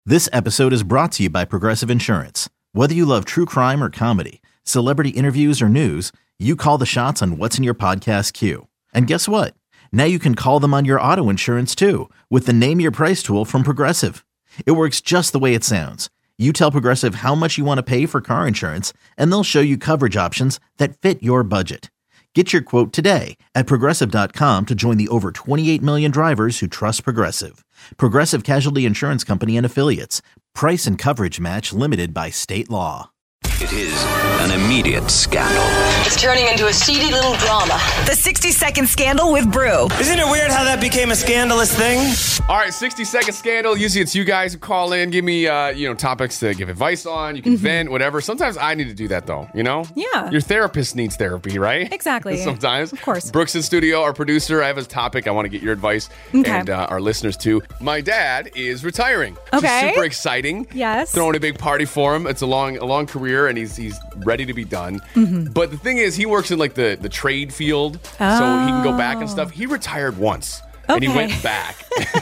This episode is brought to you by Progressive Insurance. Whether you love true crime or comedy, celebrity interviews or news, you call the shots on what's in your podcast queue. And guess what? Now you can call them on your auto insurance too with the Name Your Price tool from Progressive. It works just the way it sounds. You tell Progressive how much you want to pay for car insurance, and they'll show you coverage options that fit your budget. Get your quote today at Progressive.com to join the over 28 million drivers who trust Progressive. Progressive Casualty Insurance Company and Affiliates. Price and coverage match limited by state law. It is an immediate scandal. It's turning into a seedy little drama. The 60-second scandal with Brew. Isn't it weird how that became a scandalous thing? All right, 60-second scandal. Usually it's you guys who call in, give me topics to give advice on. You can vent, whatever. Sometimes I need to do that, though, you know? Yeah. Your therapist needs therapy, right? Exactly. Sometimes. Of course. Brooks in studio, our producer. I have a topic. I want to get your advice and our listeners, too. My dad is retiring. Okay. Which is super exciting. Yes. Throwing a big party for him. It's a long career, and he's ready to be done. But the thing is, he works in like the trade field, so he can go back and stuff. He retired once. And he went back.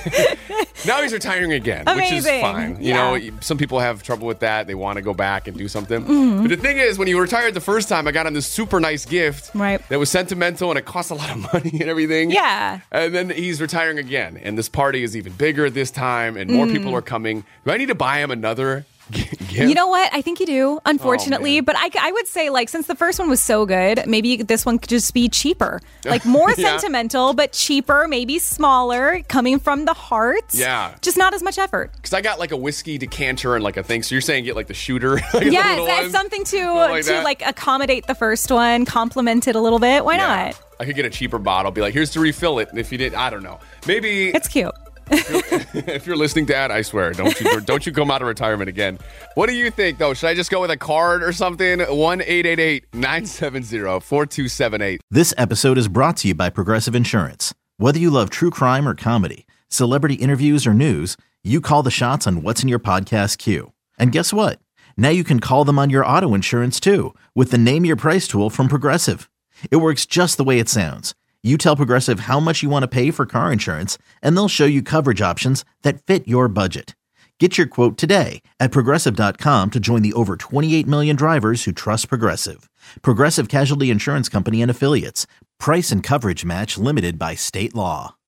Now he's retiring again, which is fine. You know, some people have trouble with that. They want to go back and do something. But the thing is, when he retired the first time, I got him this super nice gift that was sentimental, and it cost a lot of money and everything. Yeah. And then he's retiring again. And this party is even bigger this time, and more people are coming. Do I need to buy him another gift? You know what? I think you do, unfortunately. But I would say, like, since the first one was so good, maybe this one could just be cheaper. Like, more sentimental, but cheaper, maybe smaller, coming from the heart. Yeah. Just not as much effort. Because I got, like, a whiskey decanter and, like, a thing. So you're saying get, like, the shooter? Like yes, that's something to accommodate the first one, complement it a little bit. Why not? I could get a cheaper bottle, be like, here's to refill it. And if you did, I don't know. Maybe... It's cute. If you're listening, Dad, I swear, don't you come out of retirement again. What do you think, though? Should I just go with a card or something? 1-888-970-4278. This episode is brought to you by Progressive Insurance. Whether you love true crime or comedy, celebrity interviews or news, you call the shots on what's in your podcast queue. And guess what? Now you can call them on your auto insurance too with the Name Your Price tool from Progressive. It works just the way it sounds. You tell Progressive how much you want to pay for car insurance, and they'll show you coverage options that fit your budget. Get your quote today at Progressive.com to join the over 28 million drivers who trust Progressive. Progressive Casualty Insurance Company and Affiliates. Price and coverage match limited by state law.